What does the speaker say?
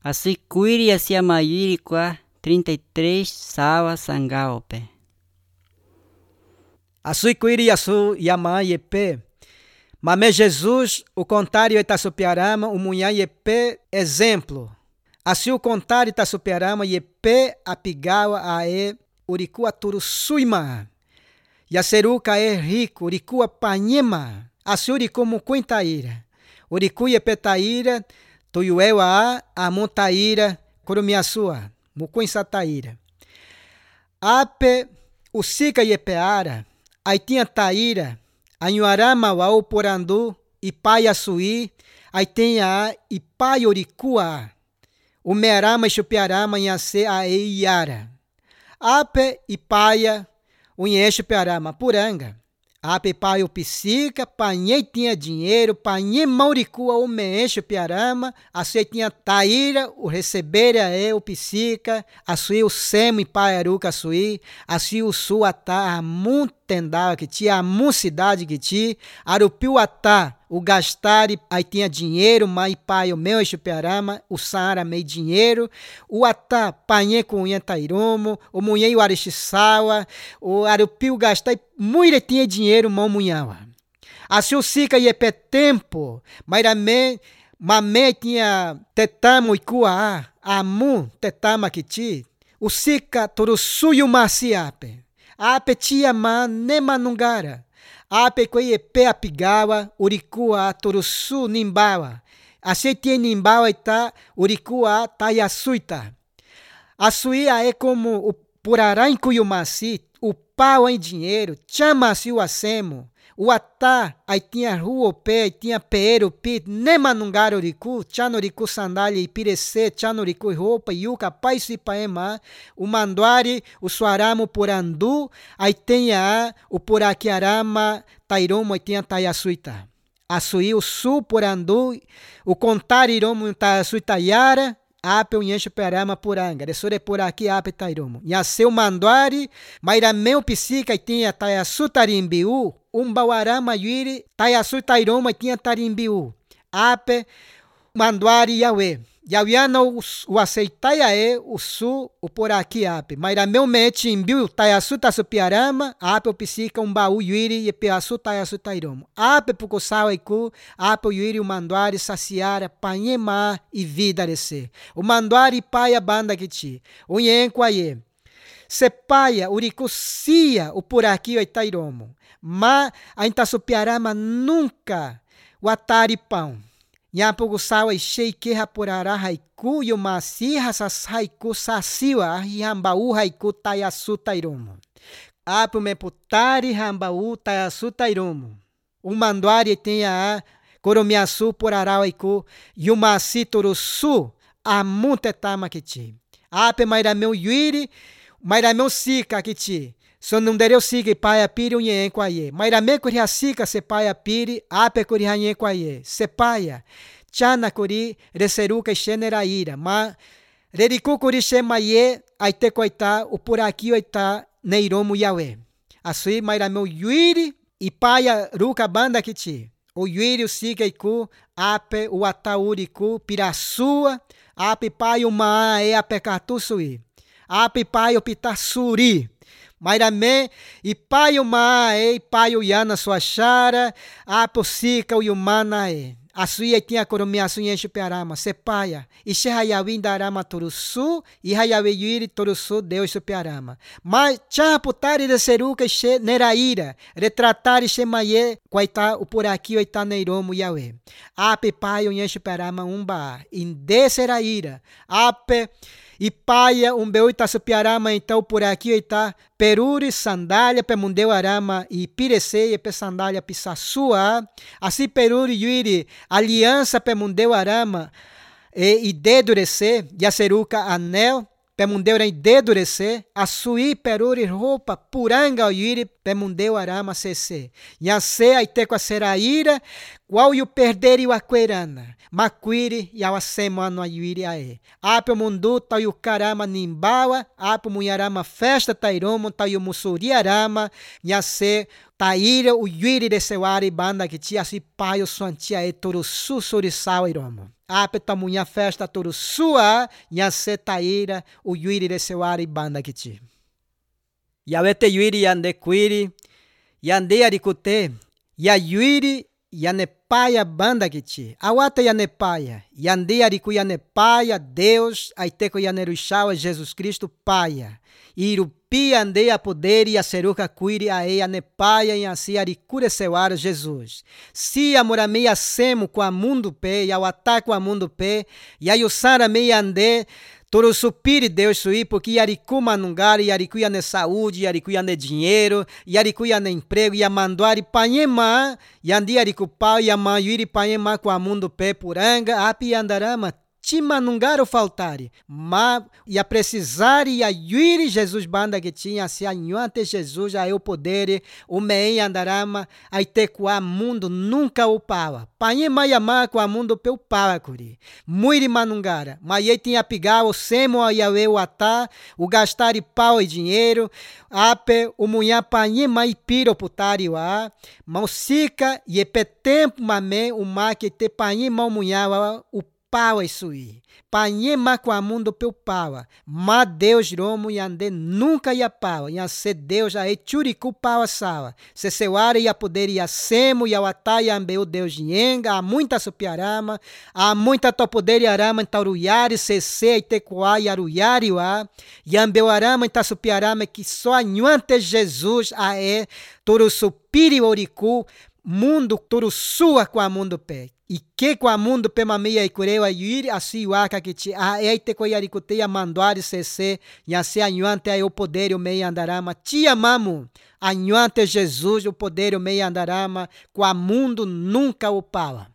Así cuiri hacia mayiri qua 33 sawa sangaope. Asui cuiri asu yama yepe. Mame Jesus, o contrário Itasupiarama, o munhã yepe exemplo. Assim o contrário Itasupiarama yepe apigawa ae uriku aturu suima. Yaseruka é rico, uriku apanhema. Assim uriku mukuintaíra. Uriku yepetaíra, tuyuewa a montaíra, kurumiasua, mukuinsataíra. Ape usika yepeara, aitinha taíra, anhuarama wau porandu, ipaia suí, aitinha ipaia urikua, o merama e chupiarama nhase a eiara. Ape ipaia, unheixe piarama puranga. Ape pai o psica, panhei tinha dinheiro, panhei mauricua o meenche piarama, aceitinha taíra, o receber é o psica, assui o semo e pai aruca assui, assui o suatá, a muntendal que ti, a cidade que ti, arupiu atá, o gastare, aí tinha dinheiro, mas pai o meu piarama, o saara meio dinheiro, o atá, panhei com unha tairomo, o munhei o arixisawa, o arupiu gastar, muito tinha dinheiro, mão munhawa. Assim o sica iepe tempo, mas mame tinha tetamo e cua, amu tetama que ti, o sica torusuyo masiape, ape tia ma nema nungara. Ape koe epe apigawa, urikua torusu nimbawa. Assim tinha nimbawa ita, urikua tayasuita. Asuia é como o purará em cuyumasi, o pau em dinheiro, chama-se o acemo, o atá, aí tinha rua o pé, aí tinha peeiro pit, nema nungara uriku, chanoriku sandália e pirece, chanoriku roupa, yuca, pai se paema, o manduari, o suaramo porandu, aí tinha o puraquiarama, tairomo, aí tinha tayasuita. Açuí o sul porandu, o contariromo tayasuitaiara, ape unhenche perama puranga, desore por aqui ape tairomo. Nhaseu manduari, mairameu psica e tinha tayasu tarimbiu, umbauarama yuiri, tayasu tairomo e tinha tarimbiu. Ape manduari yawe. Yawiana o aceitaia o su, o por aqui ape. Mairameu mete imbiu, tayasu tasupiarama, ape o psica umbaú yuiri e peasu tayasu tairomo. Ape pucosawa iku, ape o yuiri o manduari saciara, panhema e vida desse. O manduari paia banda que ti. O nhenco aie. Sepaia, uricucia, o por aqui o tairomo. Ma a intasupiarama nunca o atari pão. Nhapugusawa sheike rapurara haiku e o masi hasas haiku sasiwa rihambaú haiku tayasu tairomo. Apu meputari hambaú tayasu tairomo. O manduari tem a coromiaçu porará haiku e o masi torusu amuntetama kiti. Ape mairameu yuiri, mairameu sika kiti. So não dereu siga paia piri unhen quaie. Mairame curi sica se paia piri, ape curi hanhen quaie. Se paia, chana curi reseruca xeneraíra. Ma rericu curi xemaie, aite coita, o por aqui oita neiromo yawe. Asui mairameu yuiri, e paia ruca banda kiti. O yuiri o siga iku, ape o atauriku, piraçua, ape paia uma e ape cartuçui. Ape paia o pitassuri. Mairame, e pai o mae, pai o yana sua chara, a posica o yumana e. A suia tinha coromia suia chupiarama, sepaia, e xerraiawi darama torusu, e raiawi yuiri torusu deus chupiarama. Mas chaputari de seruca xe neraíra, retratari xe maie, quaita o por aqui o ita neiromo yawe. Ape pai o chupiarama umba, indeseraíra, ape. E paia, beu itasupiarama, então por aqui está peruri, sandália, pemundeu arama e pireceia, pe sandália pisassua. Assim peruri yuiri, aliança pemundeu arama e dedurece, yaceruca anel, pemundeu e dedurece, açuí peruri roupa, puranga yuiri, pemundeu arama cc. Yase aiteco a seraíra, qual e o perder e o aquerana. Maquiri e a semana yuiri ae. Ape mundu tau yu karama nimbawa, ape munharama festa tairomo tau yu musuri arama, nyase taíra o yuiri de sewari banda que ti assim pai o suantia e torusu sorisau iromo. Ape tamunha festa torusua yase taíra o yuiri de sewari banda que ti. Yawete yuiri yande kuiri yande arikute ya yuiri yane paia banda que ti. Awata yane paia yande ariku yane paia Deus aiteko yaneruxawa Jesus Cristo paia. Irupi ande a poder e a seruca cuire a eia nepaia e assim aricure seuara Jesus. Se amorame a semo com a mundo pé e ao ataque a mundo pé e a yusara me ande toro supiri Deus sui porque yariku manungari yariku yane saúde yariku yane dinheiro yariku yane emprego e a manduari panhema yandi yariku pau e a manhuiri panhema com a mundo pé puranga api andarama manungaro faltare, mas ia precisar e a yuri Jesus banda que tinha se anhuante Jesus a eu poder o mei andarama a itecuá mundo nunca o pawa. Panhe maiamá com a mundo peu pawa curi. Muiri manungara, mas ele tinha pigar o semo a yawe o atá, o gastar e pau e dinheiro, ape o munhá panhe mai piro putari a, mausica e epe tempo mame o ma que te panhe mau munhá o paua isso aí. Panhema com a mundo peu paua. Ma Deus romo e ande nunca ia paua. Ia ser Deus aí churicu paua sawa. Se seuara ia poder ia semo ia watai ambeu Deus yenga. Há muita supiarama. Há muita to poder arama tauruyari cc e tecoa e aruyari wa. E ambeu arama ta supiarama que só anhuante Jesus a é toro supiri oricu mundo toro sua com a mundo pé. E que com a mundo pemamia e cureu a yuri assim o aka que ti a eite co yaricute a manduari cc e assim anhuante a o poder o meia andarama ti amamu anhuante Jesus o poder o meia andarama com a mundo nunca o pala.